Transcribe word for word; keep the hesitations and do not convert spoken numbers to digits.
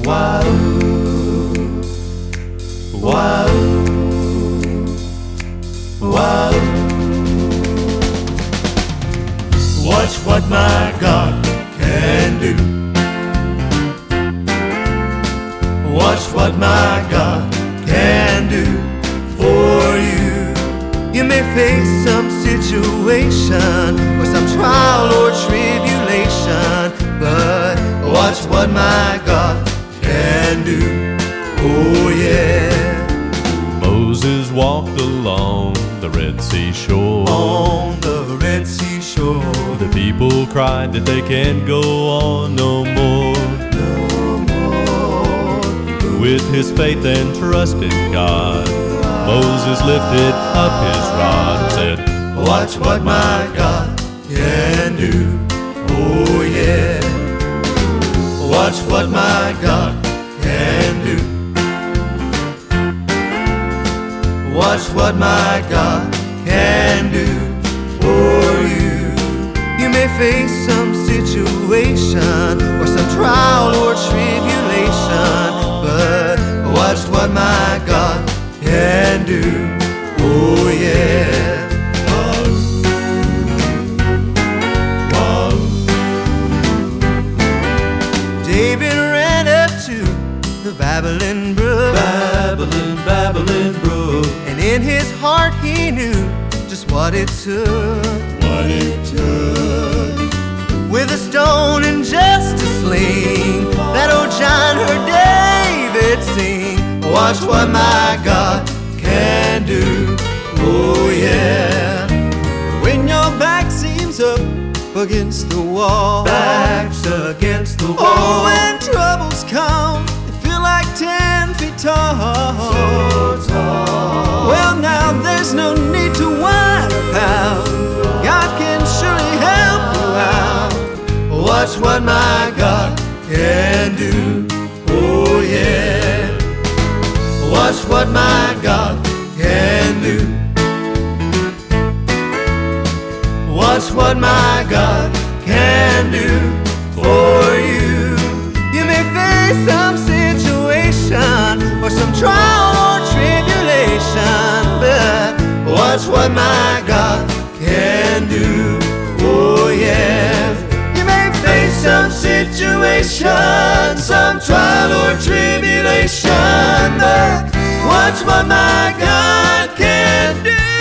Wahoo, wahoo, wahoo. Watch what my God can do. Watch what my God can do for you. You may face some situation or some trial or tribulation, but watch what my God can do. Oh yeah. Moses walked along the Red Sea shore. On the Red Sea shore, The people cried that they can't go on no more. no more. With his faith and trust in God, Moses lifted up his rod and said, Watch what my God can do. Oh yeah. Watch what my God can do. Watch what my God can do for you. You may face some situation or some trial or tribulation, but watch what my God can do. Oh yeah. David ran up to the Babylon brook, Babylon, Babylon brook, and in his heart he knew just what it took. what it took. With a stone and just a sling, that old giant heard David sing. Watch what my God can do. Oh yeah. When your back seems up against the wall, Backs against the oh, wall. when troubles come, they feel like ten feet tall. So tall. Well, now there's no need to whine or pout. God can surely help you out. Watch what my God can do. Oh yeah. Watch what my God can do. Watch what my God can do for you. You may face some situation or some trial or tribulation, but watch what my God can do. Oh yeah. You may face some situation, some trial or tribulation, but watch what my God can do.